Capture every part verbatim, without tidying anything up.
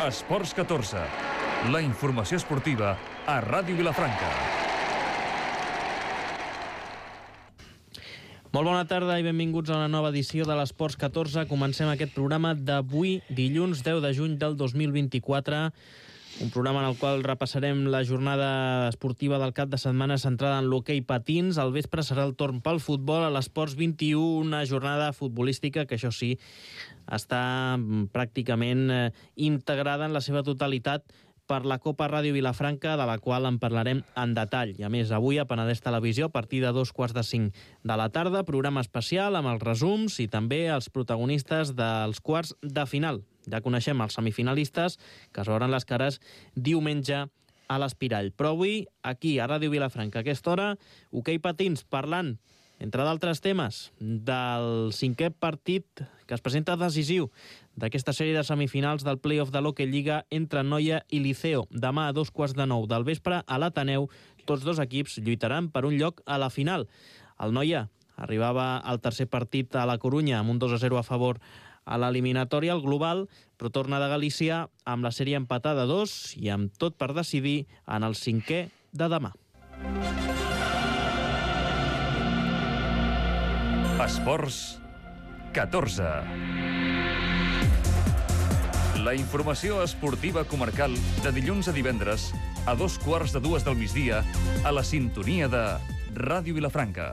Esports catorze, la informació esportiva a Ràdio Vilafranca. Molt bona tarda i benvinguts a una nova edició de l'Esports catorze. Comencem aquest programa d'avui, dilluns deu de juny del dos mil vint-i-quatre, un programa en el qual repassarem la jornada esportiva del cap de setmana centrada en l'hoquei patins. Al vespre serà el torn pel futbol a l'Esports vint-i-u, una jornada futbolística que, això sí, està pràcticament integrada en la seva totalitat per la Copa Ràdio Vilafranca, de la qual en parlarem en detall. I a més, avui a Penedès Televisió, a partir de dos quarts de cinc de la tarda, programa especial amb els resums i també els protagonistes dels quarts de final. Ja coneixem els semifinalistes, que es veuran les cares diumenge a l'Espirall. Però avui, aquí, a Ràdio Vilafranca, a aquesta hora, hoquei patins, parlant, entre d'altres temes, del cinquè partit que es presenta decisiu d'aquesta sèrie de semifinals del play-off de l'Hockey Lliga entre Noia i Liceo. Demà a dos quarts de nou del vespre a l'Ateneu, tots dos equips lluitaran per un lloc a la final. El Noia arribava al tercer partit a la Corunya amb un dos a zero a favor a l'eliminatòria, al global, però torna de Galícia amb la sèrie empatada a dos i amb tot per decidir en el cinquè de demà. Esports catorze. La informació esportiva comarcal de dilluns a divendres a dos quarts de dues del migdia a la sintonia de Ràdio Vilafranca.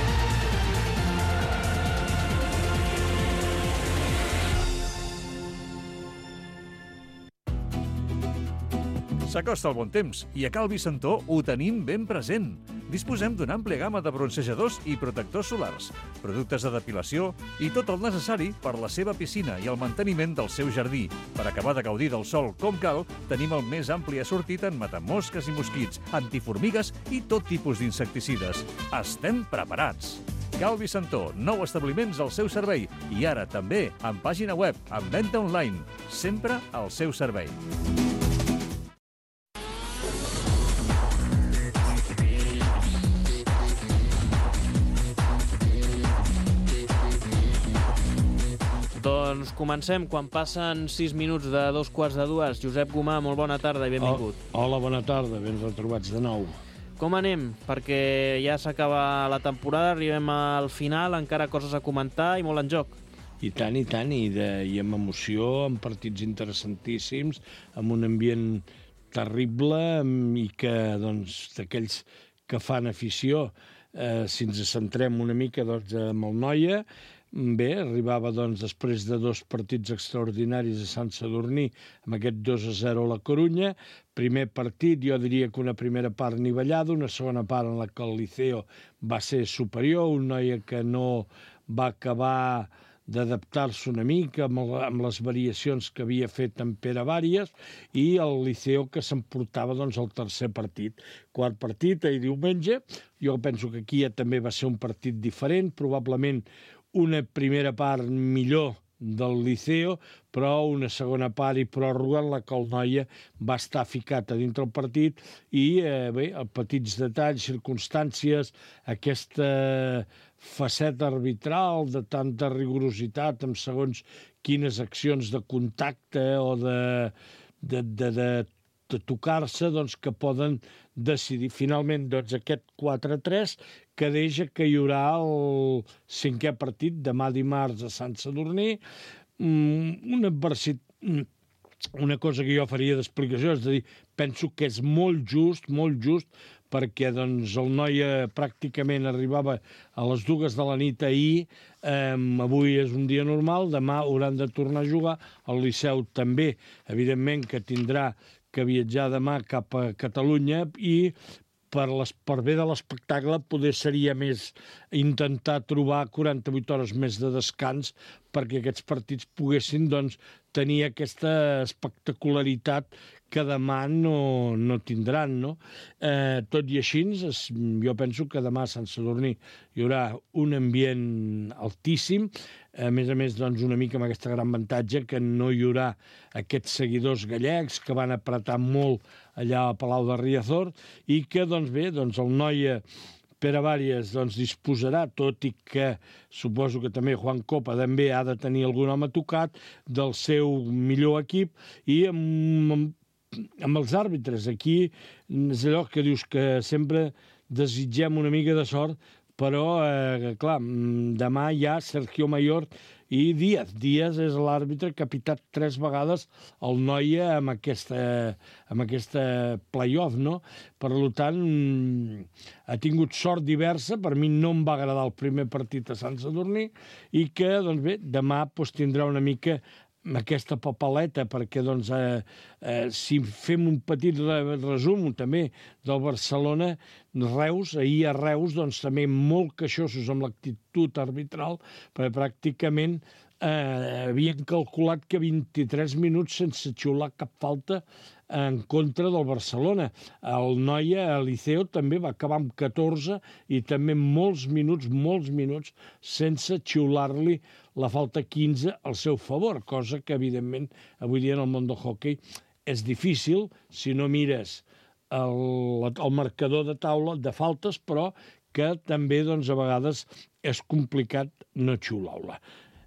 S'acosta el bon temps i a Cal Vicentó ho tenim ben present. Disposem d'una àmplia gamma de bronzejadors i protectors solars, productes de depilació i tot el necessari per la seva piscina i el manteniment del seu jardí. Per acabar de gaudir del sol com cal, tenim el més ampli assortit en matamosques i mosquits, antiformigues i tot tipus d'insecticides. Estem preparats! Cal Vicentó, nou establiments al seu servei i ara també amb pàgina web, amb venda online, sempre al seu servei. Doncs comencem, quan passen sis minuts de dos quarts de dues. Josep Gomà, molt bona tarda i benvingut. Oh, hola, bona tarda, ben retrobats de nou. Com anem? Perquè ja s'acaba la temporada, arribem al final, encara coses a comentar i molt en joc. I tant, i tant, i, de, i amb emoció, amb partits interessantíssims, amb un ambient terrible i que, doncs, d'aquells que fan afició, eh, si ens centrem una mica doncs, amb el Noia. Bé, arribava doncs, després de dos partits extraordinaris a Sant Sadurní, amb aquest dos a zero a la Corunya. Primer partit, jo diria que una primera part nivellada, una segona part en la que el Liceo va ser superior, un Noia que no va acabar d'adaptar-se una mica amb, el, amb les variacions que havia fet en Pere Vàries, i el Liceo que s'emportava doncs, el tercer partit. Quart partit, ahir diumenge, jo penso que aquí ja també va ser un partit diferent, probablement una primera part millor del Liceo, però una segona part i pròrroga en la que el Noia va estar ficat a dintre el partit i, eh, bé, a petits detalls, circumstàncies, aquesta faceta arbitral de tanta rigorositat amb segons quines accions de contacte o de, de, de, de de tocar-se, doncs, que poden decidir. Finalment, doncs, aquest quatre a tres que deixa que hi haurà el cinquè partit demà dimarts a Sant Sadurní. Un adversit... Una cosa que jo faria d'explicació és de dir, penso que és molt just, molt just, perquè doncs, el Noia pràcticament arribava a les dues de la nit ahir, eh, avui és un dia normal, demà hauran de tornar a jugar, el Liceu també, evidentment que tindrà que viatjar demà cap a Catalunya i per, les, per bé de l'espectacle poder seria més intentar trobar quaranta-vuit hores més de descans perquè aquests partits poguessin doncs, tenir aquesta espectacularitat que demà no, no tindran, no? Eh, tot i així, jo penso que demà a Sant Sadurní hi haurà un ambient altíssim, a més a més, doncs, una mica amb aquesta gran avantatge que no hi haurà aquests seguidors gallecs que van apretar molt allà a Palau de Riazor i que, doncs bé, doncs el Noia Pere Bàries doncs, disposarà, tot i que suposo que també Juan Copa també ha de tenir algun home tocat del seu millor equip, i amb, amb, amb els àrbitres. Aquí és allò que dius que sempre desitgem una mica de sort, però, eh, clar, demà hi ha Sergio Mayor i Díaz. Díaz és l'àrbitre que ha pitat tres vegades el Noia amb aquesta, amb aquesta play-off, no? Per tant, ha tingut sort diversa. Per mi no em va agradar el primer partit a Sant Sadurní, i que, doncs bé, demà doncs, tindrà una mica aquesta papaleta, perquè doncs, eh, eh, si fem un petit resum també del Barcelona, Reus, ahir a Reus, doncs també molt queixosos amb l'actitud arbitral, perquè pràcticament eh, havien calculat que vint-i-tres minuts sense xiular cap falta en contra del Barcelona. El Noia, el Liceo, també va acabar amb catorze i també molts minuts, molts minuts, sense xiular-li la falta quinze al seu favor, cosa que, evidentment, avui dia en el món del hoquei és difícil si no mires el, el marcador de taula de faltes, però que també, doncs, a vegades és complicat no xiular-la.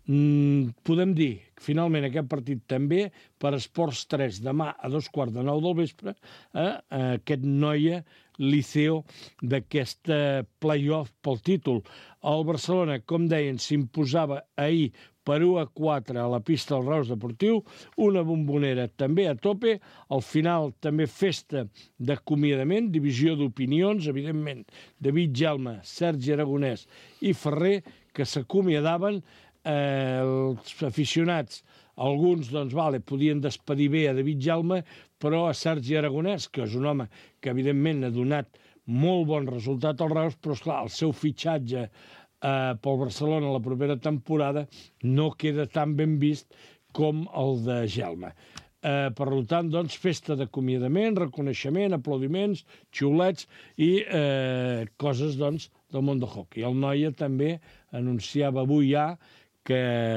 Mm, podem dir, finalment, aquest partit també per Esports tres, demà a dos quarts de nou del vespre, eh, aquest Noia Liceo d'aquesta play-off pel títol. El Barcelona, com deien, s'imposava ahir per u a quatre a la pista del Reus Deportiu, una bombonera també a tope, al final també festa d'acomiadament, divisió d'opinions, evidentment, David Gelma, Sergi Aragonès i Ferrer, que s'acomiadaven. Eh, els aficionats, alguns, doncs, vale, podien despedir bé a David Gelma, però a Sergi Aragonès, que és un home que, evidentment, ha donat molt bon resultat al Reus, però, esclar, el seu fitxatge eh, pel Barcelona la propera temporada no queda tan ben vist com el de Gelma. Eh, per tant, doncs, festa d'acomiadament, reconeixement, aplaudiments, xiulets i eh, coses, doncs, del món del hoquei. El Noia també anunciava avui ja que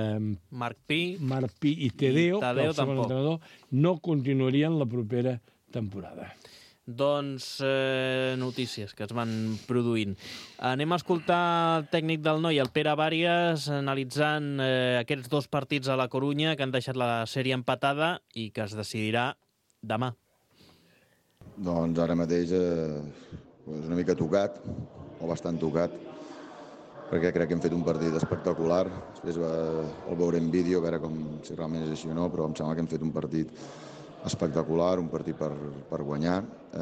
Marc Pi, Marc Pi i Tadeo, i Tadeo que el segon entrenador, no continuarien la propera temporada. Doncs eh, notícies que es van produint. Anem a escoltar el tècnic del Noia, el Pere Bàries, analitzant eh, aquests dos partits a la Corunya que han deixat la sèrie empatada i que es decidirà demà. Doncs ara mateix eh, és una mica tocat, o bastant tocat, perquè crec que hem fet un partit espectacular. Després va, el veuré en vídeo, a veure com, si realment és així o no, però em sembla que hem fet un partit espectacular, un partit per, per guanyar,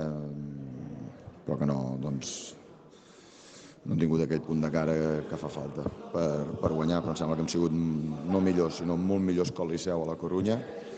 eh, però que no, doncs, no hem tingut aquell punt de cara que fa falta per, per guanyar, però em sembla que hem sigut no millors, sinó molt millors que el Liceu a la Corunya.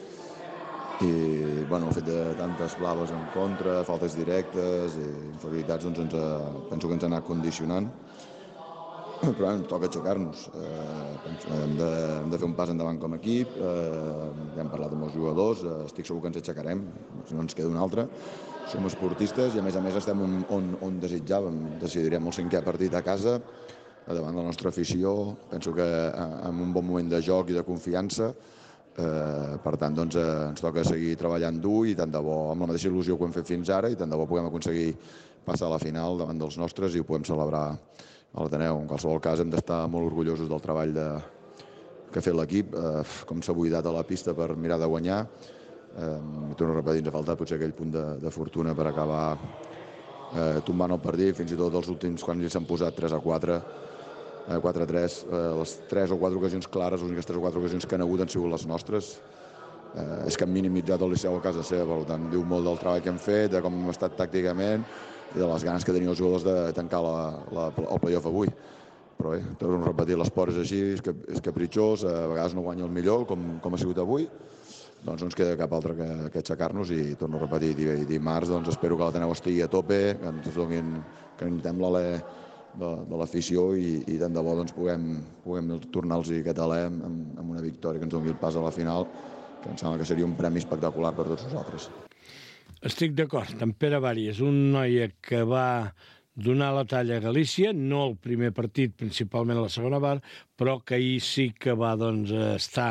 I bueno, el fet de tantes blaves en contra, faltes directes i inferioritats, doncs ens, penso que ens ha anat condicionant. Però ens toca aixecar-nos. Eh, hem, de, hem de fer un pas endavant com a equip, eh, ja hem parlat amb els jugadors, eh, estic segur que ens aixecarem, si no ens queda un altre. Som esportistes i a més a més estem on, on, on desitjàvem. Decidirem el cinquè partit a casa, davant de la nostra afició. Penso que en un bon moment de joc i de confiança, eh, per tant doncs, eh, ens toca seguir treballant dur i tant de bo, amb la mateixa il·lusió que ho hem fet fins ara, i tant de bo puguem aconseguir passar a la final davant dels nostres i ho podem celebrar a l'Ateneu. En qualsevol cas, hem d'estar molt orgullosos del treball de, que ha fet l'equip, eh, com s'ha buidat a la pista per mirar de guanyar. Eh, torno a repetir, ens ha faltat potser aquell punt de, de fortuna per acabar eh, tombant el partit, fins i tot els últims, quan s'han posat tres a quatre, eh, quatre a tres, eh, les tres o quatre ocasions clares, les úniques tres o quatre ocasions que han hagut han sigut les nostres. Eh, és que han minimitzat el Liceu a casa seva, per tant, diu molt del treball que hem fet, de com hem estat tàcticament, i de les ganes que tenien els jugadors de tancar la, la, el play-off avui. Però bé, torno a repetir, l'esport és així, és, cap, és capritxós, a vegades no guanya el millor, com, com ha sigut avui, doncs no ens queda cap altre que, que aixecar-nos i torno a repetir, i dimarts doncs, espero que l'Ateneu estigui a tope, que ens donin, que necessitem l'alè de, de l'afició i, i tant de bo doncs, puguem, puguem tornar-los aquest alè amb, amb una victòria que ens doni el pas a la final, que em sembla que seria un premi espectacular per tots nosaltres. Estic d'acord, en Pere Bàries, un noia que va donar la talla a Galícia, no el primer partit, principalment a la segona part, però que ahir sí que va doncs, estar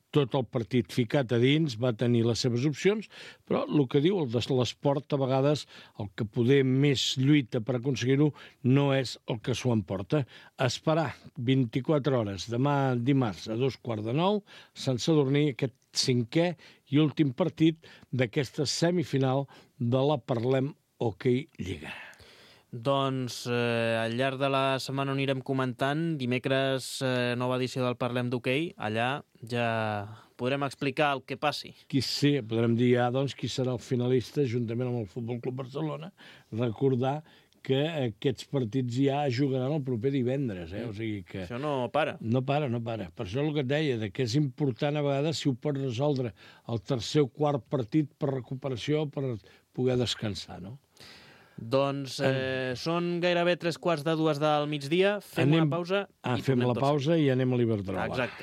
tot el partit ficat a dins, va tenir les seves opcions, però el que diu el de l'esport, a vegades el que poder més lluita per aconseguir-ho no és el que s'ho emporta. Esperar vint-i-quatre hores, demà dimarts a dos quarts de nou, Sant Sadurní, aquest cinquè i últim partit d'aquesta semifinal de la Parlem Hockey Lliga. Doncs eh, al llarg de la setmana ho anirem comentant. Dimecres, eh, nova edició del Parlem d'Hoquei. Allà ja podrem explicar el que passi. Qui sí, podrem dir ja doncs, qui serà el finalista juntament amb el Futbol Club Barcelona. Recordar que aquests partits ja jugaran el proper divendres. Eh? O sigui que... Això no para. No para, no para. Per això el que et deia, de que és important a vegades si ho pots resoldre el tercer o quart partit per recuperació, per poder descansar, no? Doncs eh, són gairebé tres quarts de dues del migdia. Fem anem... una pausa. Ah, i fem la pausa i anem a l'Iberdrola. Exacte.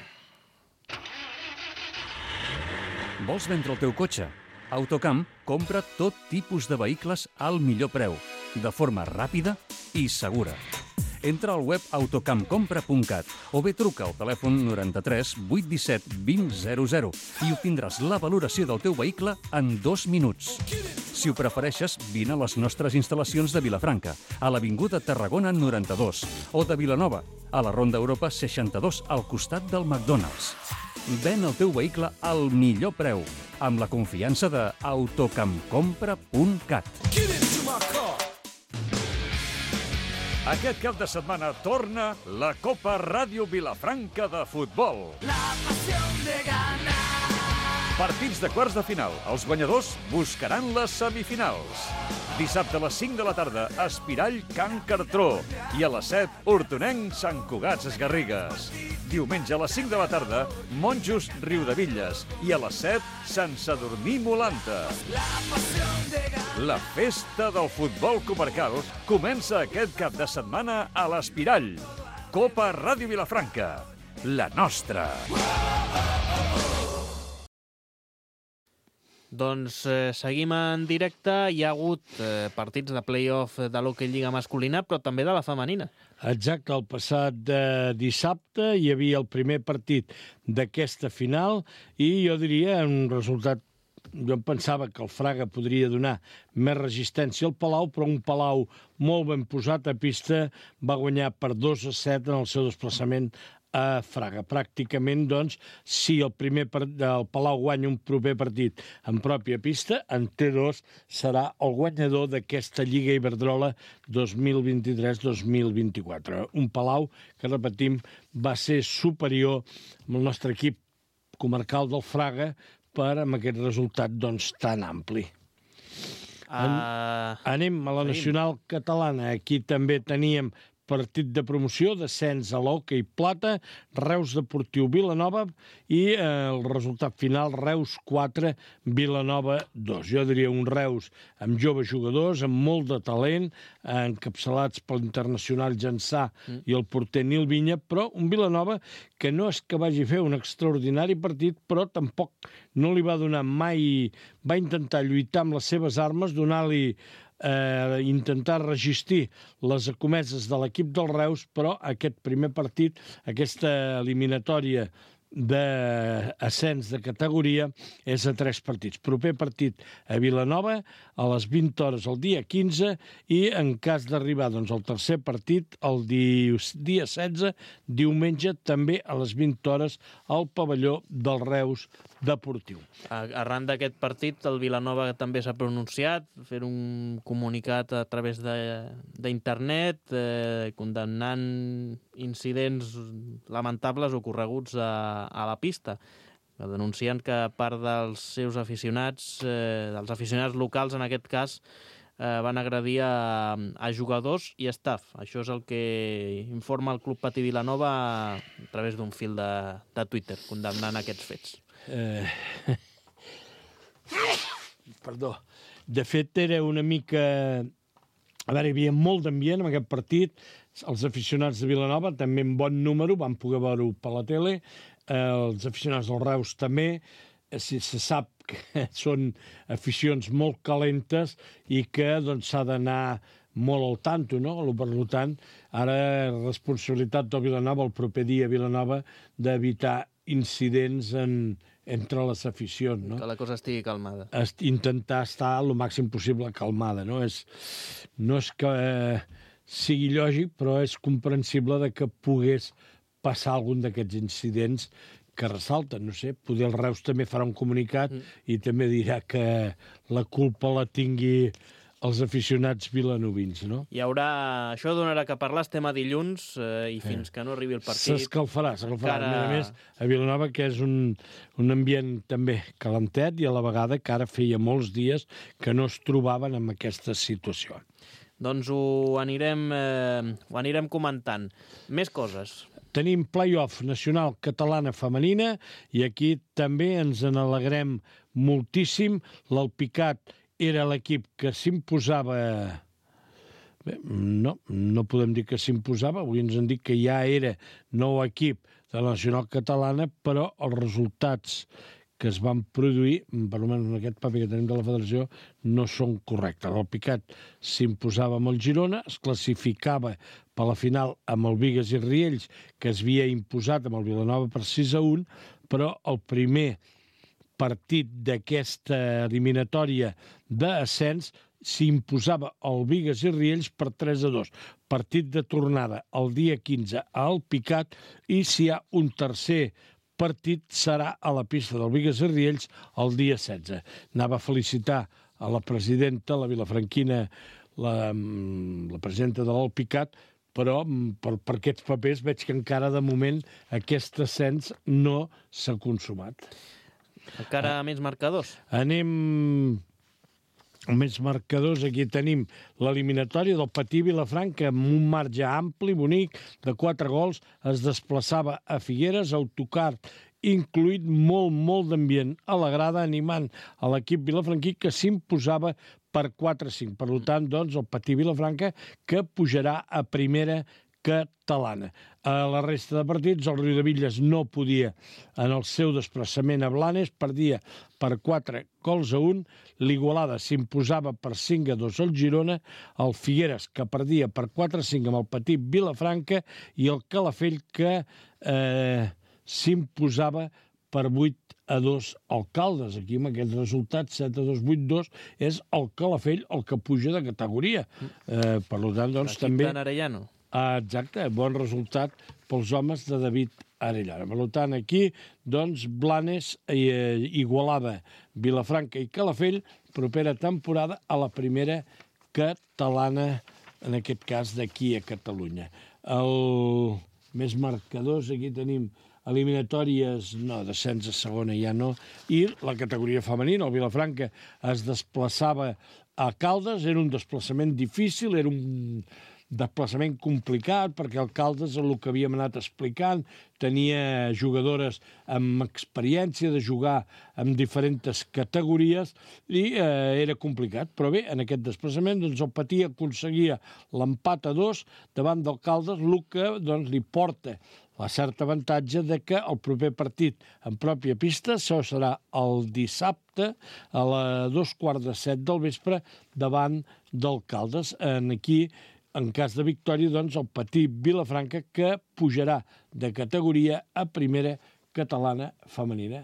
Vols vendre el teu cotxe? Autocamp compra tot tipus de vehicles al millor preu, de forma ràpida i segura. Entra al web autocampcompra punt cat o bé truca al telèfon noranta-tres vuit disset vint zero zero i obtindràs la valoració del teu vehicle en dos minuts. Si ho prefereixes, vine a les nostres instal·lacions de Vilafranca, a l'Avinguda Tarragona noranta-dos, o de Vilanova, a la Ronda Europa seixanta-dos, al costat del McDonald's. Ven el teu vehicle al millor preu, amb la confiança de autocampcompra punt cat. Aquest cap de setmana torna la Copa Ràdio Vilafranca de futbol. La passió de ganar. Partits de quarts de final. Els guanyadors buscaran les semifinals. Dissabte a les cinc de la tarda, Espirall, Can Cartró. I a les set, Hortonenc, Sant Cugat Garrigues. Diumenge a les cinc de la tarda, Monjos, Riudevilles. I a les set, Sant Sadurní, Molanta. La festa del futbol comarcal comença aquest cap de setmana a l'Espirall. Copa Ràdio Vilafranca, la nostra. Doncs eh, seguim en directe. Hi ha hagut eh, partits de play-off de l'Hockey Lliga masculina, però també de la femenina. Exacte, el passat eh, dissabte hi havia el primer partit d'aquesta final i jo diria un resultat. Jo em pensava que el Fraga podria donar més resistència al Palau, però un Palau molt ben posat a pista va guanyar per dos a set en el seu desplaçament a Fraga. Pràcticament, doncs, si el primer part, el Palau guanya un proper partit en pròpia pista, en T dos serà el guanyador d'aquesta Lliga Iberdrola dos mil vint-i-tres dos mil vint-i-quatre. Un Palau que, repetim, va ser superior amb el nostre equip comarcal del Fraga per amb aquest resultat doncs, tan ampli. Uh... Anem a la nacional catalana. Aquí també teníem partit de promoció, descens a l'Hockey Plata, Reus Deportiu Vilanova i eh, el resultat final, Reus quatre, Vilanova dos. Jo diria un Reus amb joves jugadors, amb molt de talent, encapçalats per l'internacional Jansà mm. i el porter Nil Vinya, però un Vilanova que no és que vagi a fer un extraordinari partit, però tampoc no li va donar mai... Va intentar lluitar amb les seves armes, donar-li Eh, intentar resistir les acomeses de l'equip del Reus, però aquest primer partit, aquesta eliminatòria d'ascens de categoria és a tres partits. Proper partit a Vilanova a les vint hores el dia quinze i en cas d'arribar doncs, al tercer partit el dia setze, diumenge també a les vint hores al pavelló del Reus Deportiu. Arran d'aquest partit, el Vilanova també s'ha pronunciat, fer un comunicat a través d'internet eh, condemnant incidents lamentables ocorreguts a, a la pista, denunciant que part dels seus aficionats, eh, dels aficionats locals en aquest cas, eh, van agredir a, a jugadors i staff. Això és el que informa el Club Patí Vilanova a través d'un fil de, de Twitter, condemnant aquests fets. Eh... Perdó. De fet, era una mica... A veure, hi havia molt d'ambient en aquest partit. Els aficionats de Vilanova, també en bon número, van poder veure-ho per la tele. Els aficionats del Reus també. Se, se sap que són aficions molt calentes i que doncs, s'ha d'anar molt al tanto, no? Per tant, ara responsabilitat del Vilanova, el proper dia a Vilanova, d'evitar incidents en, entre les aficions, no? Que la cosa estigui calmada. Est, intentar estar el màxim possible calmada, no? És, no és que eh, sigui lògic, però és comprensible de que pogués passar algun d'aquests incidents que ressalten, no sé, poder el Reus també farà un comunicat mm. i també dirà que la culpa la tingui els aficionats vilanovins, no? Hi haurà... Això donarà que parlar, estem a dilluns eh, i fins eh. que no arribi el partit... S'escalfarà, s'escalfarà. Encara... A més, a Vilanova, que és un, un ambient també calentet i a la vegada que ara feia molts dies que no es trobaven en aquesta situació. Doncs ho anirem, eh, ho anirem comentant. Més coses. Tenim play-off nacional catalana femenina i aquí també ens en alegrem moltíssim. L'Alpicat era l'equip que s'imposava... Bé, no, no podem dir que s'imposava, avui ens han dit que ja era nou equip de la nacional catalana, però els resultats que es van produir, per almenys en aquest paper que tenim de la federació, no són correctes. L'Alpicat s'imposava amb el Girona, es classificava per la final amb el Bigues i Riells, que es havia imposat amb el Vilanova per sis a un, però el primer partit d'aquesta eliminatòria d'ascens s'imposava el Bigues i Riells per tres a dos. Partit de tornada el dia quinze a Alpicat i si hi ha un tercer partit serà a la pista del Bigues i Riells el dia setze. Anava a felicitar a la presidenta, la vilafranquina, la, la presidenta de l'Alpicat, però per, per aquests papers veig que encara de moment aquest ascens no s'ha consumat. Encara ah. més marcadors. Anem més marcadors. Aquí tenim l'eliminatòria del Patí Vilafranca amb un marge ampli, bonic, de quatre gols. Es desplaçava a Figueres, autocar incluït, molt, molt d'ambient a la grada, animant a l'equip vilafranquí que s'imposava per quatre a cinc. Per tant, doncs, el Patí Vilafranca que pujarà a primera catalana. A la resta de partits, el Riudebitlles no podia, en el seu desplaçament a Blanes, perdia per quatre gols a un, l'Igualada s'imposava per cinc a dos al Girona, el Figueres, que perdia per quatre a cinc amb el Patí Vilafranca, i el Calafell, que eh, s'imposava per vuit a dos al Caldes. Aquí, amb aquest resultat, set a dos, vuit a dos, és el Calafell el que puja de categoria. Eh, per tant, doncs, també... L'equip d'Arellano. Ah, exacte, bon resultat pels homes de David Arellano. Per tant, aquí, doncs, Blanes, eh, Igualada, Vilafranca i Calafell, propera temporada a la primera catalana, en aquest cas d'aquí a Catalunya. El més marcadors, aquí tenim eliminatòries, no, descens a segona ja no, i la categoria femenina, el Vilafranca es desplaçava a Caldes, era un desplaçament difícil, era un desplaçament complicat, perquè el Caldes, el que havíem anat explicant, tenia jugadores amb experiència de jugar en diferents categories i eh, era complicat. Però bé, en aquest desplaçament doncs, el Patí aconseguia l'empat a dos davant del Caldes, el que doncs, li porta la certa avantatge de que el proper partit en pròpia pista, això serà el dissabte a les dos quarts de set del vespre davant del Caldes. En aquí, en cas de victòria, doncs, el Patí Vilafranca, que pujarà de categoria a primera catalana femenina.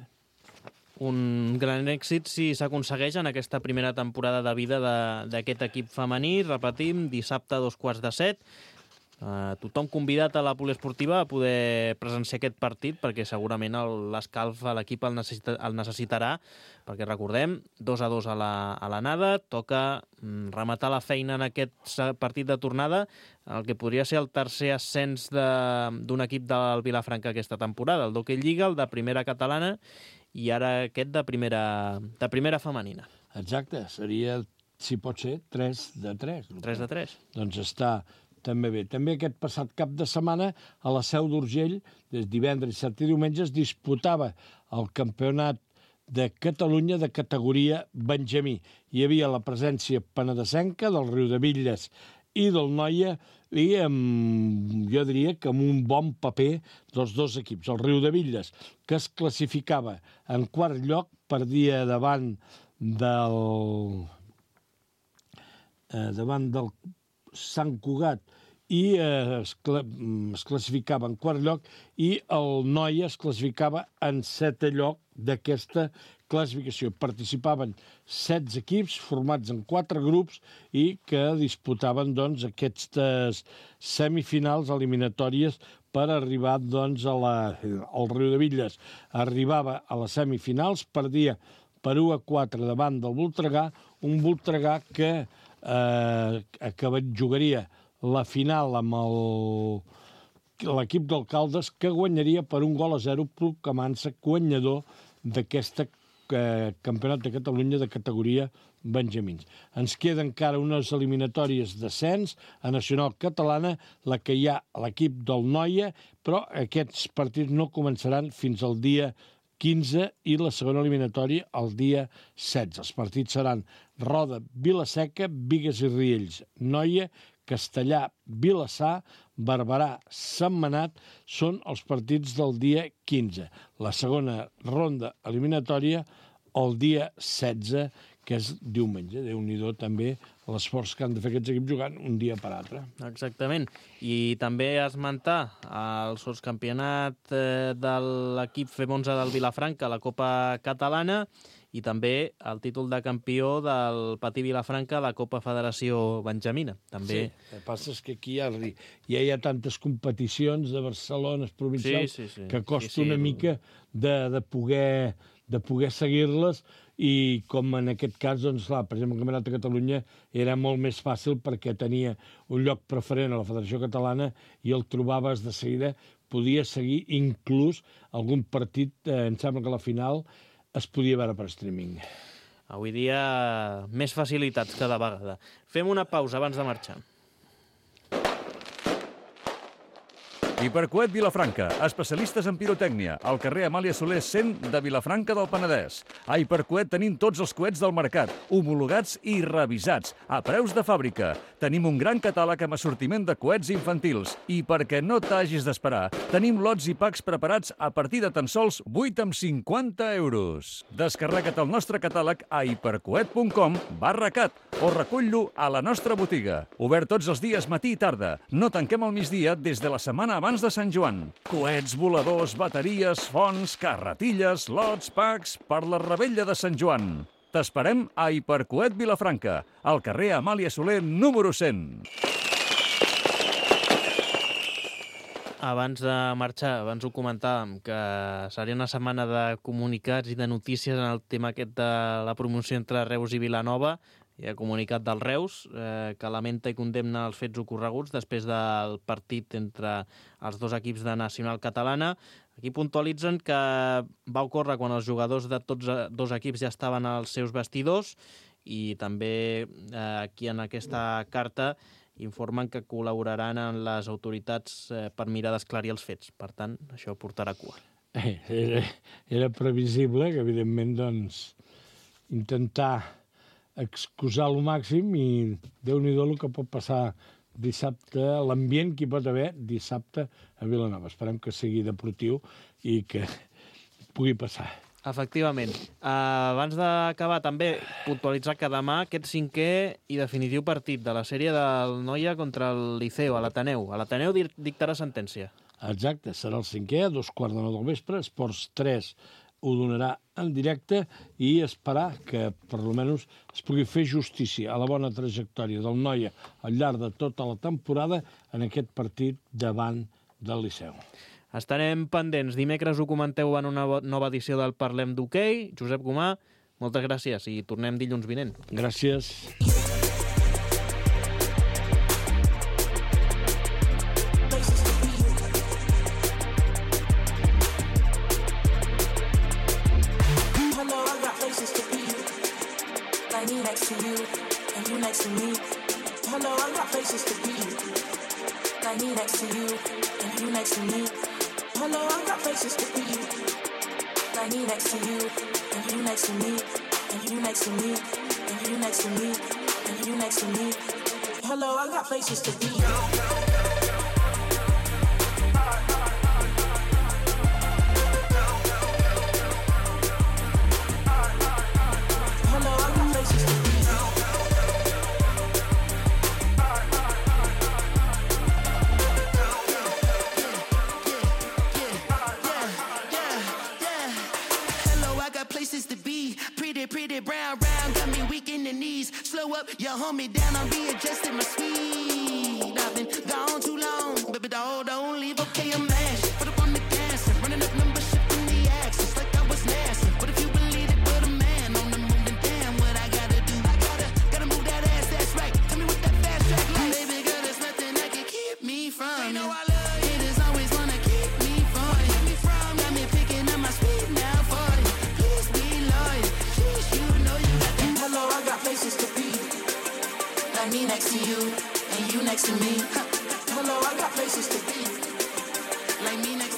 Un gran èxit si s'aconsegueix en aquesta primera temporada de vida d'aquest equip femení. Repetim, dissabte a dos quarts de set. Uh, tothom convidat a la poliesportiva a poder presenciar aquest partit, perquè segurament l'escalf a l'equip el, necessita, el necessitarà, perquè recordem, dos a dos a l'anada, toca mm, rematar la feina en aquest partit de tornada, el que podria ser el tercer ascens d'un equip del Vilafranca aquesta temporada, el d'Hockey Lliga, el de primera catalana, i ara aquest de primera, de primera femenina. Exacte, seria, si pot ser, tres de tres. tres de tres. Doncs està... també bé. També aquest passat cap de setmana a la Seu d'Urgell, des divendres, dissabte i diumenge, es disputava el campionat de Catalunya de categoria Benjamí. Hi havia la presència penedesenca del Riudebitlles i del Noia i amb, jo diria que amb un bon paper dels dos equips. El Riudebitlles, que es classificava en quart lloc, perdia davant del... Eh, davant del Sant Cugat i eh, es, cla es classificava en quart lloc i el Noia es classificava en setè lloc d'aquesta classificació. Participaven setze equips formats en quatre grups i que disputaven doncs, aquestes semifinals eliminatòries per arribar doncs, a la, al Riudebitlles. Arribava a les semifinals, perdia per u a quatre davant del Voltregà, un Voltregà que eh, jugaria la final amb l'equip d'Alcaldes, que guanyaria per un gol a zero, proclamant-se guanyador d'aquesta eh, campionat de Catalunya de categoria benjamins. Ens queda encara unes eliminatòries d'ascens a Nacional Catalana, la que hi ha a l'equip del Noia, però aquests partits no començaran fins al dia quinze i la segona eliminatòria el dia setze. Els partits seran Roda, Vila-seca, Bigues i Riells, Noia, Castellà, Vilassar, Barberà, Sentmenat són els partits del dia quinze. La segona ronda eliminatòria el dia setze, que és diumenge. Déu-n'hi-do també l'esforç que han de fer aquests equips jugant un dia per altre. Exactament. I també esmentar el sotscampionat de l'equip F onze del Vilafranca, la Copa Catalana, i també el títol de campió del Patí Vilafranca, la Copa Federació Benjamina. També... Sí, el que passa és que aquí ja, ja hi ha tantes competicions de Barcelona, provincials, sí, sí, sí. que costa sí, sí. una mica de, de poder, de poder seguir-les, i com en aquest cas, doncs, clar, per exemple, el Campionat de Catalunya era molt més fàcil perquè tenia un lloc preferent a la Federació Catalana i el trobaves de seguida, podia seguir inclús algun partit, eh, em sembla que a la final es podia veure per streaming. Avui dia, més facilitats cada vegada. Fem una pausa abans de marxar. Hipercoet Vilafranca, especialistes en pirotècnia, al carrer Amàlia Soler cent de Vilafranca del Penedès. A Hipercoet tenim tots els coets del mercat, homologats i revisats, a preus de fàbrica. Tenim un gran catàleg amb assortiment de coets infantils. I perquè no t'hagis d'esperar, tenim lots i packs preparats a partir de tan sols vuit amb cinquanta euros. Descarrega't el nostre catàleg a hipercoet punt com barra cat o recull-lo a la nostra botiga. Obert tots els dies matí i tarda. No tanquem al migdia des de la setmana abans de Sant Joan. Coets, voladors, bateries, fonts, carretilles, lots, packs per la revetlla de Sant Joan. T'esperem a Hipercoet Vilafranca, al carrer Amàlia Soler número cent. Abans de marxar, abans ho comentàvem, que seria una setmana de comunicats i de notícies en el tema aquest de la promoció entre Reus i Vilanova. Hi ha comunicat del Reus, eh, que lamenta i condemna els fets ocorreguts després del partit entre els dos equips de Nacional Catalana. Aquí puntualitzen que va ocórrer quan els jugadors de tots dos equips ja estaven als seus vestidors, i també eh, aquí en aquesta carta informen que col·laboraran amb les autoritats eh, per mirar d'esclarir els fets. Per tant, això portarà cua. Eh, era, era previsible que, evidentment, doncs, intentar excusar al màxim, i Déu-n'hi-do el que pot passar dissabte, l'ambient que hi pot haver dissabte a Vilanova. Esperem que sigui deportiu i que pugui passar. Efectivament. Uh, abans d'acabar, també puntualitzar que demà aquest cinquè i definitiu partit de la sèrie del Noia contra el Liceo, a l'Ateneu. A l'Ateneu dictarà sentència. Exacte, serà el cinquè, a dos quarts de nou del vespre, Esports tres ho donarà en directe, i esperar que, per almenys, es pugui fer justícia a la bona trajectòria del Noia al llarg de tota la temporada en aquest partit davant del Liceu. Estarem pendents. Dimecres ho comenteu en una nova edició del Parlem d'Hoquei. Josep Gomà, moltes gràcies i tornem dilluns vinent. Gràcies. Hello, I got places to be. places to be. Pretty, pretty brown, brown, got me weak in the knees. Slow up, you hold me down, I'm readjusting my speed. I've been gone too long, baby doll, don't leave. Okay, I'm mashing, put up on the gas, running up numbers, shifting the axis like I was nasty. But if you believe it, put a man on the moon, then damn what I gotta do. I gotta, gotta move that ass, that's right. Tell me what that fast track like. Baby girl, there's nothing that can keep me from you. Know I love you. Haters always wanna keep me from you. Keep me from, got me picking up my speed now for you. Please be loyal, please, you know you got that. Hello, I got places to be. Like me next to you, and you next to me. Hello, I got places to be. Like me next